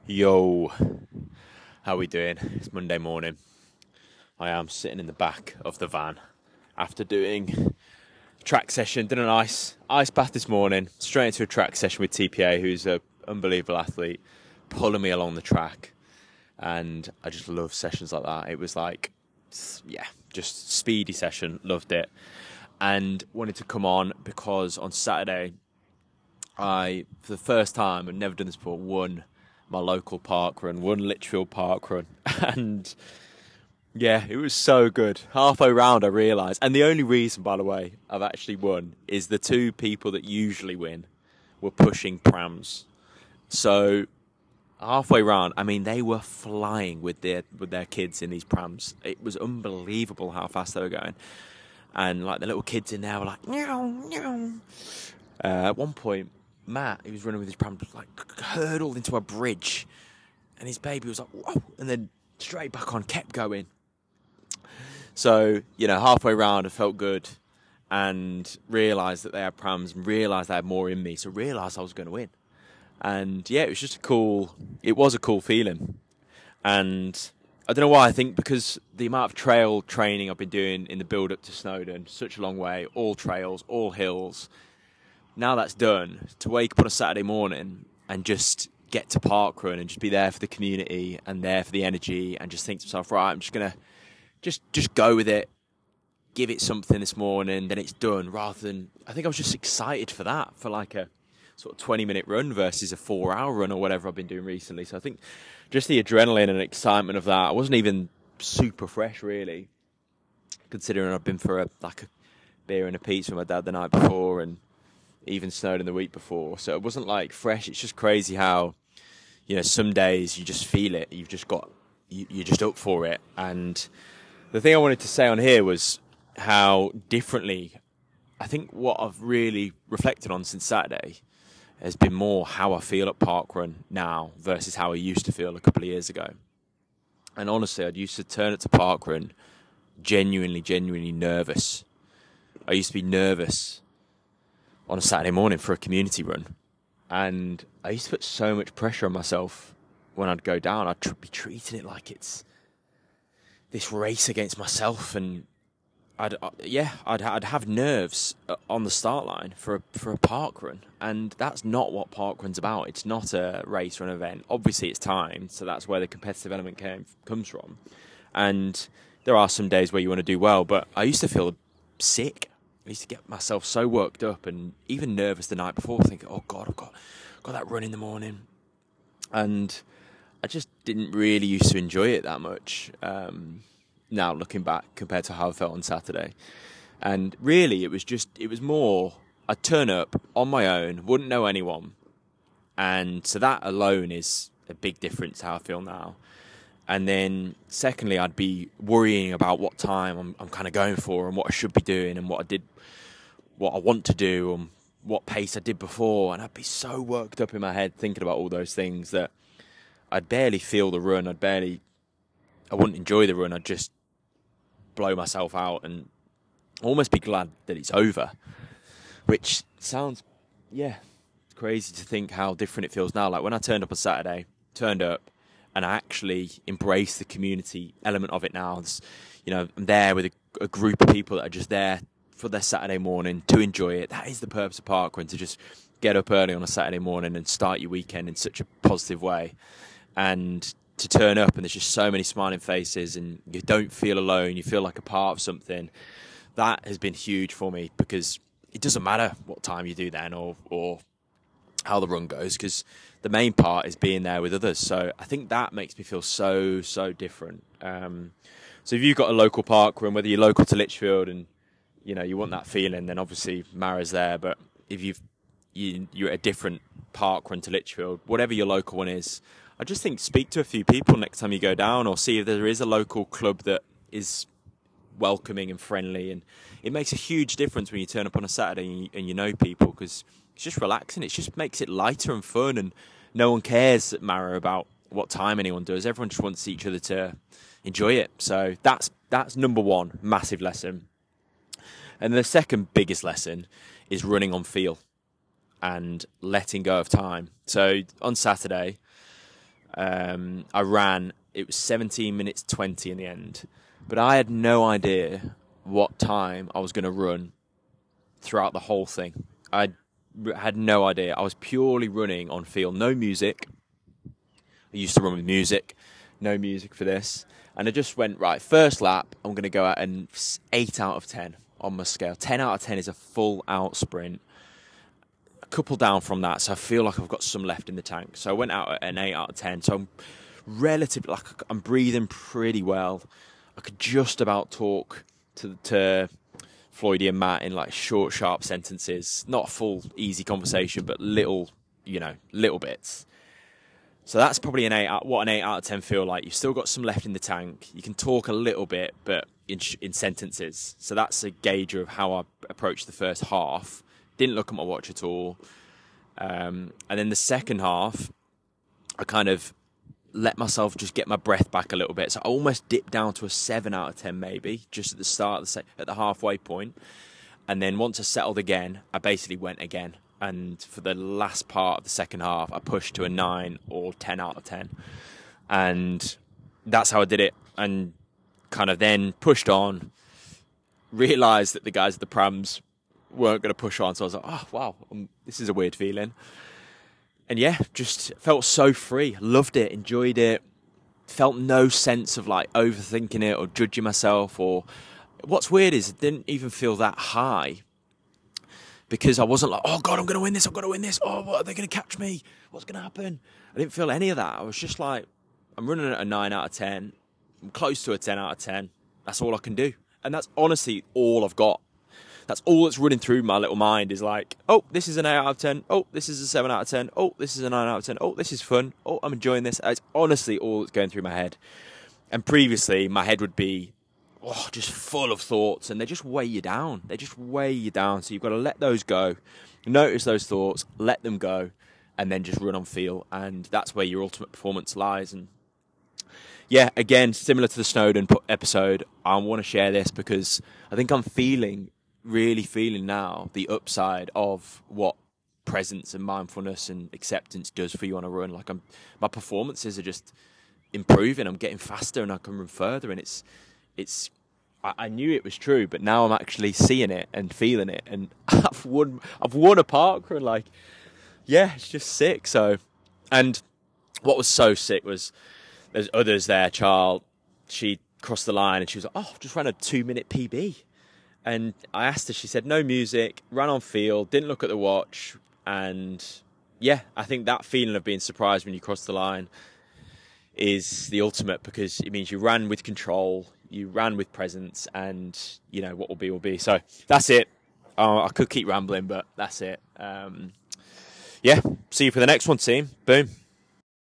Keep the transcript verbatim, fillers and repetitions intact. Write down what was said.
Yo, how we doing? It's Monday morning. I am sitting in the back of the van after doing a track session. Did an ice ice bath this morning. Straight into a track session with T P A, who's an unbelievable athlete, pulling me along the track. And I just love sessions like that. It was like, yeah, just speedy session. Loved it. And wanted to come on because on Saturday, I, for the first time, I'd never done this before, won my local park run, won Lichfield park run. And yeah, it was so good. Halfway round I realised, and the only reason, by the way, I've actually won is the two people that usually win were pushing prams. So halfway round, I mean, they were flying with their with their kids in these prams. It was unbelievable how fast they were going. And like the little kids in there were like, meow, meow. Uh, at one point, Matt, he was running with his pram, like hurdled into a bridge, and his baby was like, whoa, and then straight back on, kept going. So, you know, halfway round, I felt good and realised that they had prams and realised they had more in me, so realised I was going to win. And yeah, it was just a cool, it was a cool feeling. And I don't know why, I think because the amount of trail training I've been doing in the build-up to Snowdon, such a long way, all trails, all hills. Now that's done, to wake up on a Saturday morning and just get to parkrun and just be there for the community and there for the energy and just think to myself, right, I'm just going to just just go with it, give it something this morning, then it's done, rather than, I think I was just excited for that, for like a sort of twenty-minute run versus a four-hour run or whatever I've been doing recently. So I think just the adrenaline and excitement of that, I wasn't even super fresh, really, considering I've been for a like a beer and a pizza with my dad the night before and even Snowdon the week before. So it wasn't like fresh. It's just crazy how, you know, some days you just feel it. You've just got, you, you're just up for it. And the thing I wanted to say on here was how differently, I think what I've really reflected on since Saturday has been more how I feel at parkrun now versus how I used to feel a couple of years ago. And honestly, I'd used to turn up to parkrun genuinely, genuinely nervous. I used to be nervous on a Saturday morning for a community run. And I used to put so much pressure on myself when I'd go down. I'd tr- be treating it like it's this race against myself. And I'd, uh, yeah, I'd, I'd have nerves on the start line for a, for a park run. And that's not what park run's about. It's not a race or an event. Obviously it's timed, so that's where the competitive element came, comes from. And there are some days where you want to do well, but I used to feel sick. I used to get myself so worked up and even nervous the night before, thinking, oh God, I've got, got that run in the morning. And I just didn't really used to enjoy it that much, um, now looking back compared to how I felt on Saturday. And really, it was just, it was more, I'd turn up on my own, wouldn't know anyone. And so that alone is a big difference how I feel now. And then secondly, I'd be worrying about what time I'm, I'm kind of going for and what I should be doing and what I did, what I want to do and what pace I did before. And I'd be so worked up in my head thinking about all those things that I'd barely feel the run. I'd barely, I wouldn't enjoy the run. I'd just blow myself out and almost be glad that it's over, which sounds, yeah, it's crazy to think how different it feels now. Like when I turned up on Saturday, turned up, and I actually embrace the community element of it now. It's, you know, I'm there with a, a group of people that are just there for their Saturday morning to enjoy it. That is the purpose of parkrun, to just get up early on a Saturday morning and start your weekend in such a positive way. And to turn up and there's just so many smiling faces and you don't feel alone, you feel like a part of something. That has been huge for me because it doesn't matter what time you do then or or how the run goes, because the main part is being there with others. So I think that makes me feel so, so different. Um, so if you've got a local park run, whether you're local to Lichfield and, you know, you want that feeling, then obviously Mara's there. But if you've, you, you're at a different park run to Lichfield, whatever your local one is, I just think speak to a few people next time you go down or see if there is a local club that is welcoming and friendly. And it makes a huge difference when you turn up on a Saturday and you, and you know people, because it's just relaxing. It just makes it lighter and fun, and no one cares at Mara about what time anyone does. Everyone just wants each other to enjoy it. So that's that's number one, massive lesson. And the second biggest lesson is running on feel and letting go of time. So on Saturday, Um, I ran, it was seventeen minutes twenty in the end. But I had no idea what time I was going to run throughout the whole thing. I had no idea. I was purely running on feel, no music. I used to run with music, no music for this. And I just went, right, first lap, I'm going to go out and eight out of ten on my scale. ten out of ten is a full out sprint. A couple down from that, so I feel like I've got some left in the tank. So I went out at an eight out of ten. So I'm relatively, like, I'm breathing pretty well. I could just about talk to, to Floydie and Matt in like short, sharp sentences. Not a full, easy conversation, but little, you know, little bits. So that's probably an eight out, what an eight out of ten feel like. You've still got some left in the tank. You can talk a little bit, but in, in sentences. So that's a gauge of how I approached the first half. Didn't look at my watch at all. Um, and then the second half, I kind of let myself just get my breath back a little bit. So I almost dipped down to a seven out of ten maybe, just at the start, of the se- at the halfway point. And then once I settled again, I basically went again. And for the last part of the second half, I pushed to a nine or ten out of ten. And that's how I did it. And kind of then pushed on, realised that the guys at the prams weren't going to push on. So I was like, oh, wow, um, this is a weird feeling. And yeah, just felt so free. Loved it, enjoyed it. Felt no sense of like overthinking it or judging myself. Or what's weird is it didn't even feel that high. Because I wasn't like, oh, God, I'm going to win this, I've got to win this. Oh, what, are they going to catch me? What's going to happen? I didn't feel any of that. I was just like, I'm running at a nine out of ten. I'm close to a ten out of ten. That's all I can do. And that's honestly all I've got. That's all that's running through my little mind is like, oh, this is an eight out of ten. Oh, this is a seven out of ten. Oh, this is a nine out of ten. Oh, this is fun. Oh, I'm enjoying this. It's honestly all that's going through my head. And previously, my head would be, oh, just full of thoughts, and they just weigh you down. They just weigh you down. So you've got to let those go, notice those thoughts, let them go, and then just run on feel. And that's where your ultimate performance lies. And yeah, again, similar to the Snowdon episode, I want to share this because I think I'm feeling, really feeling now the upside of what presence and mindfulness and acceptance does for you on a run. Like I'm, my performances are just improving. I'm getting faster, and I can run further, and it's. It's, I knew it was true, but now I'm actually seeing it and feeling it, and I've won. I've won a parkrun. Like, yeah, it's just sick. So, and what was so sick was there's others there. Child, she crossed the line and she was like, "Oh, just ran a two-minute P B." And I asked her. She said, "No music, ran on feel, didn't look at the watch." And yeah, I think that feeling of being surprised when you cross the line is the ultimate, because it means you ran with control. You ran with presence, and, you know, what will be will be. So that's it. Uh, I could keep rambling, but that's it. Um, yeah, see you for the next one, team. Boom.